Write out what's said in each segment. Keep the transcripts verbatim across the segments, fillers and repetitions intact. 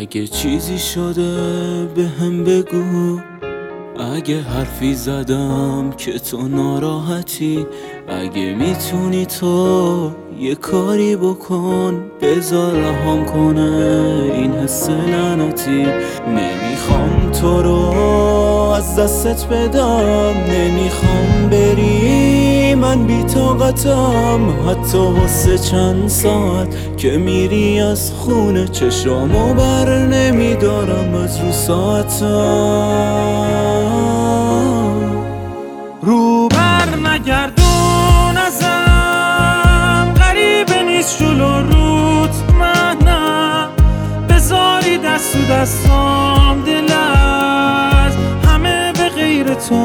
اگه چیزی شده به هم بگو، اگه حرفی زدم که تو ناراحتی، اگه میتونی تو یه کاری بکن بذار رهام کنه این حس لعنتی. نمیخوام تو رو از دستت بدم، نمیخوام بری من بی طاقتم، حتی واسه چند ساعت که میری از خونه چشامو بر نمیدارم از رو ساعتم. رو بر نگردون ازم، غریبه نیست جلو روت منم، بذاری دست و دستام دل از همه به غیر تو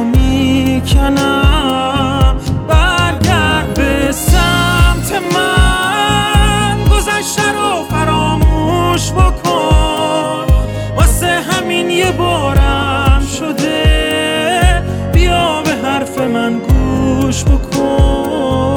میکنم. برگرد به سمت من، گذشته رو فراموش بکن، واسه همین یه بارم شده بیا به حرف من گوش بکن.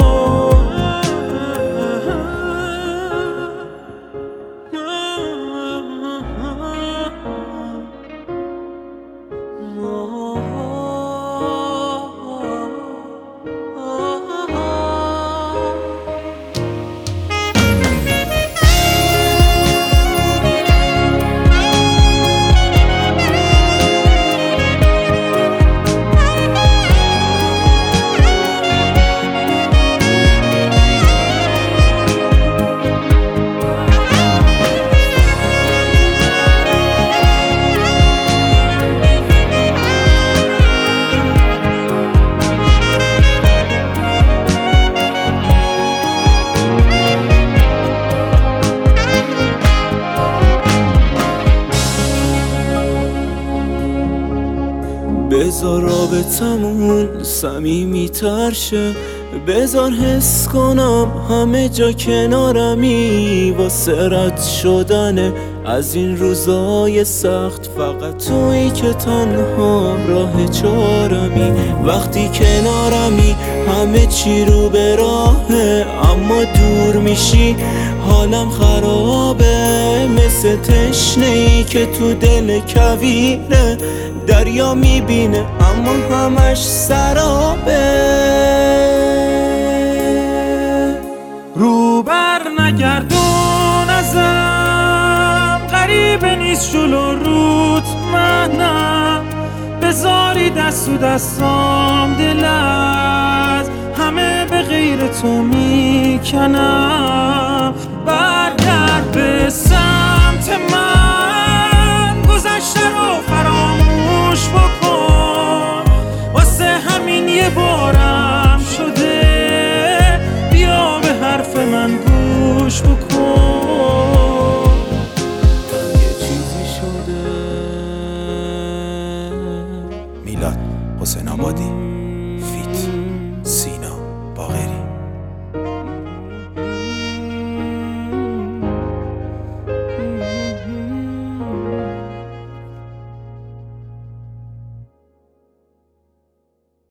بذار رابطمون صمیمی تر شه، بذار حس کنم همه جا کنارمی، واسه رد شدن از این روزای سخت فقط تویی که تنها راه چارمی. وقتی کنارمی همه چی رو به راهه، اما دور میشی حالم خرابه، مثل تشنه‌ای که تو دل کویره، دریا میبینه اما همش سرابه. رو بر نگردون ازم، غریبه نیست جلو روت منم، بذاری دست و دستام دل از همه به غیر تو میکنم. برگرد به سمت من، گذشته رو فراموش بکن، واسه همین یه بارم شده بیا به حرف من گوش بکن.